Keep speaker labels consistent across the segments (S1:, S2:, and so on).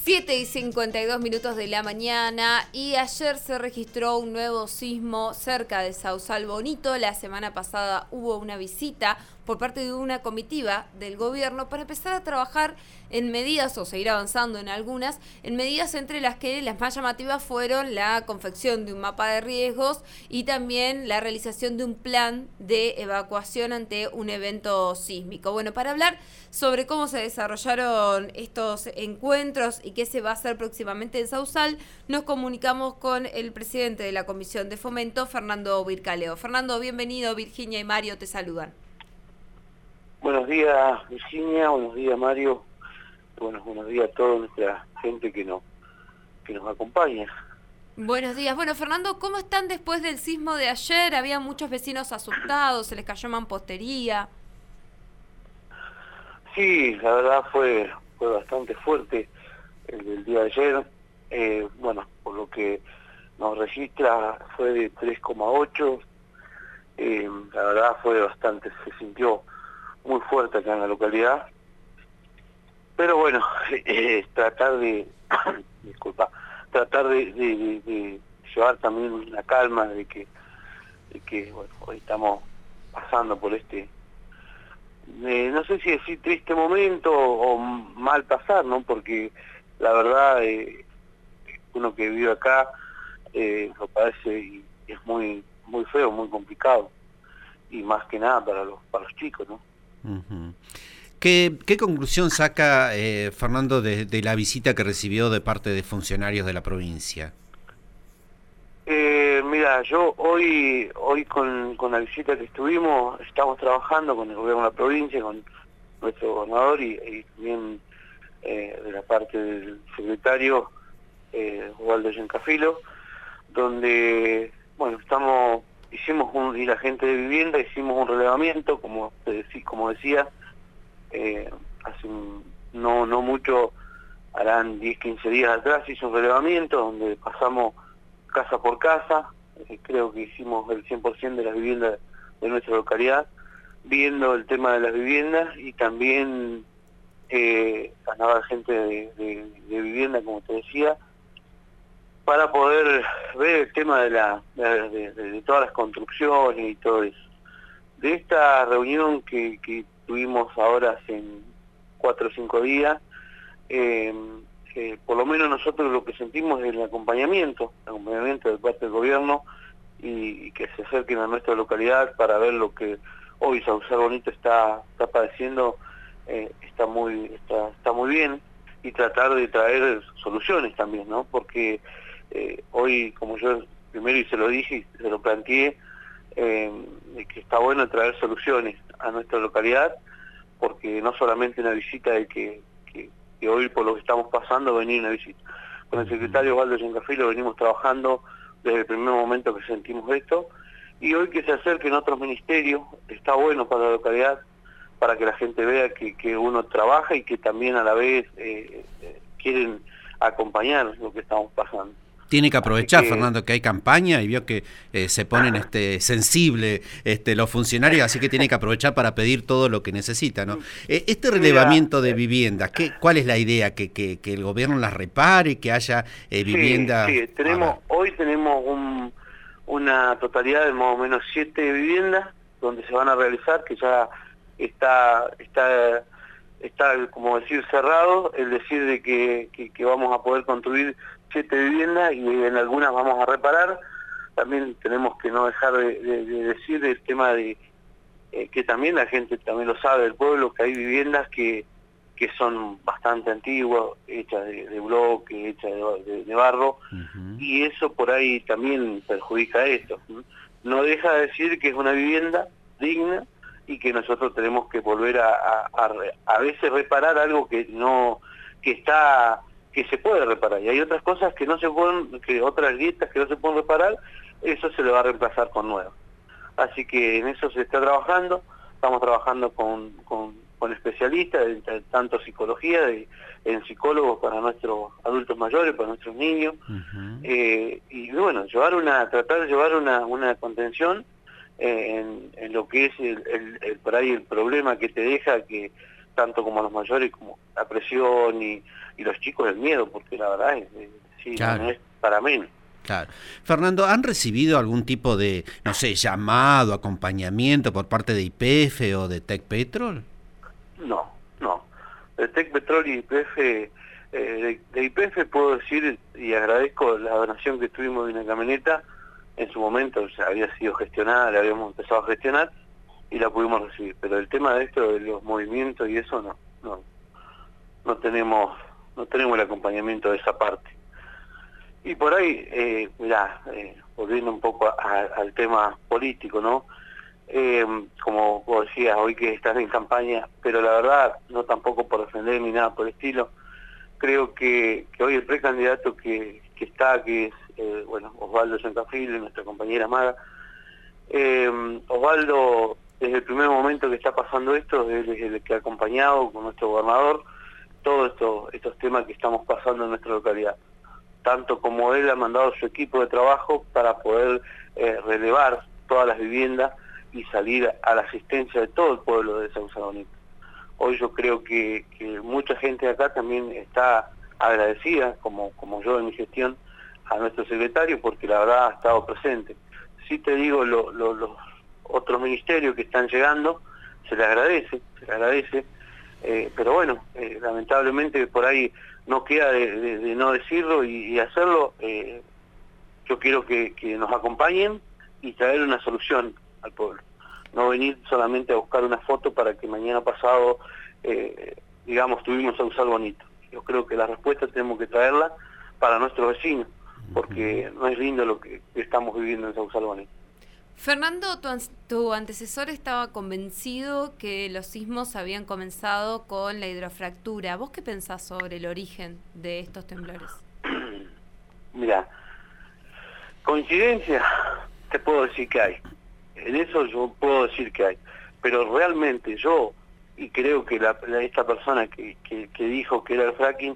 S1: 7:52 de la mañana y ayer se registró un nuevo sismo cerca de Sausal Bonito. La semana pasada hubo una visita por parte de una comitiva del gobierno para empezar a trabajar en medidas, o seguir avanzando en algunas, en medidas entre las que las más llamativas fueron la confección de un mapa de riesgos y también la realización de un plan de evacuación ante un evento sísmico. Bueno, para hablar sobre cómo se desarrollaron estos encuentros y qué se va a hacer próximamente en Sausal, nos comunicamos con el presidente de la Comisión de Fomento, Fernando Bircaleo. Fernando, bienvenido. Virginia y Mario te saludan.
S2: Buenos días, Virginia. Buenos días, Mario. Buenos días a toda nuestra gente que nos acompaña.
S1: Buenos días. Bueno, Fernando, ¿cómo están después del sismo de ayer? Había muchos vecinos asustados, se les cayó mampostería.
S2: Sí, la verdad fue bastante fuerte el del día de ayer. Por lo que nos registra fue de 3,8. La verdad fue bastante, se sintió muy fuerte acá en la localidad. Pero bueno, tratar de llevar también la calma de que hoy estamos pasando por no sé si decir triste momento o mal pasar, ¿no? Porque la verdad, uno que vive acá lo padece y es muy feo, muy complicado, y más que nada para los chicos, ¿no?
S3: Uh-huh. ¿Qué conclusión saca Fernando de la visita que recibió de parte de funcionarios de la provincia?
S2: Mira, yo hoy con la visita que estamos trabajando con el gobierno de la provincia, con nuestro gobernador y también de la parte del secretario Waldo Yencafilo, donde y la gente de vivienda hicimos un relevamiento, como decía, hace no mucho, harán 10-15 días atrás, hice un relevamiento donde pasamos casa por casa. Creo que hicimos el 100% de las viviendas de nuestra localidad, viendo el tema de las viviendas, y también andaba gente de vivienda, como te decía, para poder ver el tema de todas las construcciones y todo eso. De esta reunión que tuvimos ahora hace 4 o 5 días, por lo menos nosotros lo que sentimos es el acompañamiento de parte del gobierno, y que se acerquen a nuestra localidad para ver lo que hoy Sausal Bonito está padeciendo. Está muy bien, y tratar de traer soluciones también, ¿no? Porque hoy, como yo primero y se lo dije y se lo planteé, que está bueno traer soluciones a nuestra localidad, porque no solamente una visita de que hoy, por lo que estamos pasando, venir una visita. Con el secretario Waldo Yencafilo venimos trabajando desde el primer momento que sentimos esto, y hoy que se acerquen otros ministerios está bueno para la localidad, para que la gente vea que uno trabaja y que también a la vez quieren acompañar lo que estamos pasando.
S3: Tiene que aprovechar, Fernando, que hay campaña y vio que se ponen sensibles los funcionarios, así que tiene que aprovechar para pedir todo lo que necesita, ¿no? Este relevamiento de viviendas, ¿cuál es la idea? ¿Que el gobierno las repare, que haya viviendas?
S2: Sí, hoy tenemos una totalidad de más o menos 7 viviendas donde se van a realizar, que ya está como decir cerrado, el decir de que vamos a poder construir 7 viviendas, y en algunas vamos a reparar. También tenemos que no dejar de decir el tema de que también la gente también lo sabe del pueblo, que hay viviendas que son bastante antiguas, hechas de bloque, hechas de barro, y eso por ahí también perjudica esto. No deja de decir que es una vivienda digna, y que nosotros tenemos que volver a veces reparar algo que se puede reparar, y hay otras cosas que no se pueden, otras grietas que no se pueden reparar, eso se le va a reemplazar con nuevas. Así que en eso se está trabajando. Estamos trabajando con especialistas, tanto psicología, en psicólogos para nuestros adultos mayores, para nuestros niños, y bueno, tratar de llevar una contención en lo que es por ahí el problema que te deja, que tanto como a los mayores, como la presión y los chicos el miedo, porque la verdad es, sí,
S3: Claro.
S2: no es para menos.
S3: Claro. Fernando, ¿han recibido algún tipo de, no sé, llamado, acompañamiento por parte de YPF o de Tecpetrol?
S2: No. De Tecpetrol y YPF, de YPF puedo decir, y agradezco la donación que tuvimos de una camioneta, en su momento ya había sido gestionada, la habíamos empezado a gestionar y la pudimos recibir. Pero el tema de esto, de los movimientos y eso, no tenemos el acompañamiento de esa parte. Y por ahí, volviendo un poco al tema político, ¿no? Como vos decías, hoy que estás en campaña, pero la verdad, no tampoco por defender ni nada por el estilo, creo que hoy el precandidato que está, que es, Osvaldo Yancafile, nuestra compañera Maga, Osvaldo, desde el primer momento que está pasando esto, él es el que ha acompañado con nuestro gobernador todos estos temas que estamos pasando en nuestra localidad. Tanto como él ha mandado su equipo de trabajo para poder relevar todas las viviendas y salir a la asistencia de todo el pueblo de Sausalva Bonito. Hoy yo creo que mucha gente de acá también está agradecida, como yo en mi gestión, a nuestro secretario, porque la verdad ha estado presente. Sí te digo, los otros ministerios que están llegando, se les agradece, pero bueno, lamentablemente por ahí no queda de no decirlo y hacerlo. Yo quiero que nos acompañen y traer una solución al pueblo. No venir solamente a buscar una foto para que mañana pasado, tuvimos Sausalva Bonito. Yo creo que la respuesta tenemos que traerla para nuestros vecinos, porque no es lindo lo que estamos viviendo en Sausalva Bonito.
S1: Fernando, tu antecesor estaba convencido que los sismos habían comenzado con la hidrofractura. ¿Vos qué pensás sobre el origen de estos temblores?
S2: Mira, coincidencia, te puedo decir que hay. En eso yo puedo decir que hay. Pero realmente yo, y creo que esta persona que dijo que era el fracking,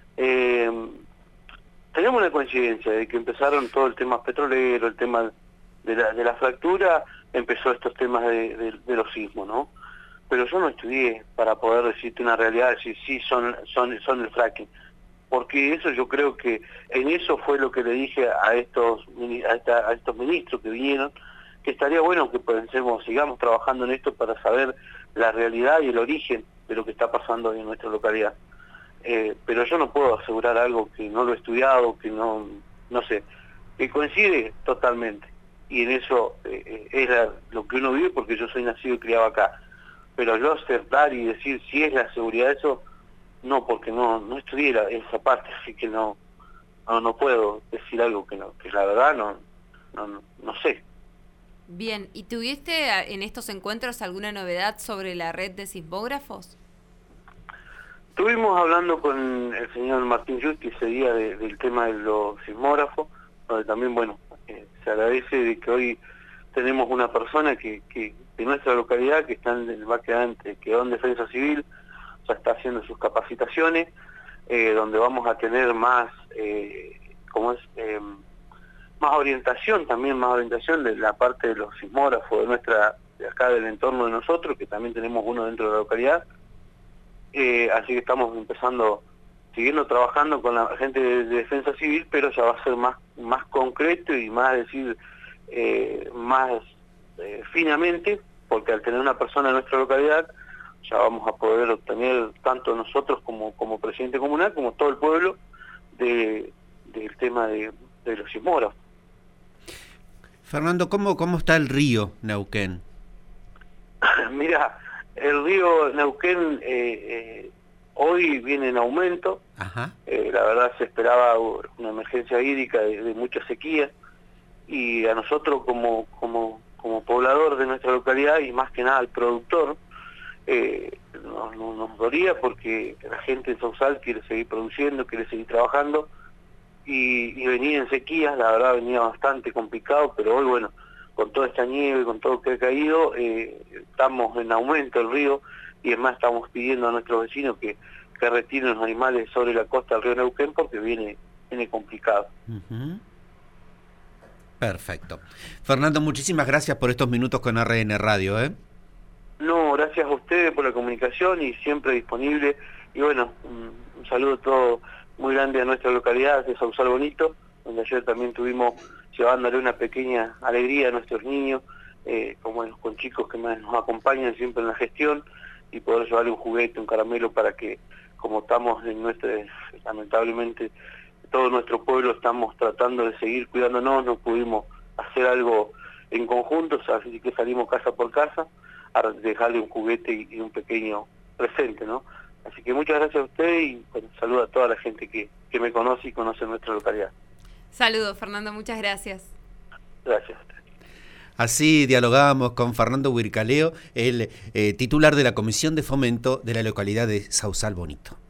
S2: tenemos una coincidencia de que empezaron todo el tema petrolero, el tema de la fractura, empezó estos temas de los sismos, ¿no? Pero yo no estudié para poder decirte una realidad, decir sí son el fracking, porque eso yo creo que en eso fue lo que le dije a estos ministros que vinieron, que estaría bueno que sigamos trabajando en esto para saber la realidad y el origen de lo que está pasando en nuestra localidad. Pero yo no puedo asegurar algo que no lo he estudiado, que no sé, que coincide totalmente. Y en eso es lo que uno vive, porque yo soy nacido y criado acá. Pero yo acertar y decir si es la seguridad de eso, no, porque no estudié esa parte, así que no puedo decir algo que la verdad no sé.
S1: Bien, ¿y tuviste en estos encuentros alguna novedad sobre la red de sismógrafos?
S2: Estuvimos hablando con el señor Martín Justi ese día del tema de los sismógrafos, donde también, se agradece de que hoy tenemos una persona que de nuestra localidad que quedó en Defensa Civil, ya está haciendo sus capacitaciones, donde vamos a tener más orientación de la parte de los sismógrafos de acá del entorno de nosotros, que también tenemos uno dentro de la localidad. Así que estamos siguiendo trabajando con la gente de Defensa Civil, pero ya va a ser más concreto y más finamente, porque al tener una persona en nuestra localidad, ya vamos a poder obtener, tanto nosotros como presidente comunal, como todo el pueblo, del tema de los sismógrafos.
S3: Fernando, ¿cómo está el río Neuquén?
S2: Mira, el río Neuquén hoy viene en aumento.
S3: Ajá.
S2: La verdad se esperaba una emergencia hídrica de mucha sequía, y a nosotros como poblador de nuestra localidad, y más que nada al productor, nos dolía, porque la gente en Sausal quiere seguir produciendo, quiere seguir trabajando, y venía en sequías, la verdad venía bastante complicado, pero hoy con toda esta nieve, con todo lo que ha caído, estamos en aumento el río, y además estamos pidiendo a nuestros vecinos que retiren los animales sobre la costa del río Neuquén, porque viene complicado.
S3: Uh-huh. Perfecto. Fernando, muchísimas gracias por estos minutos con RN Radio,
S2: No, gracias a ustedes por la comunicación y siempre disponible. Y bueno, un saludo todo muy grande a nuestra localidad de Sausal Bonito, donde ayer también estuvimos llevándole una pequeña alegría a nuestros niños, con chicos que nos acompañan siempre en la gestión, y poder llevarle un juguete, un caramelo, para que, como estamos lamentablemente, todo nuestro pueblo estamos tratando de seguir cuidándonos, no pudimos hacer algo en conjunto, así que salimos casa por casa a dejarle un juguete y un pequeño presente, ¿no? Así que muchas gracias a usted y bueno, saludo a toda la gente que me conoce y conoce nuestra localidad.
S1: Saludos, Fernando, muchas gracias.
S2: Gracias a usted.
S3: Así dialogábamos con Fernando Huircaleo, el titular de la Comisión de Fomento de la localidad de Sausal Bonito.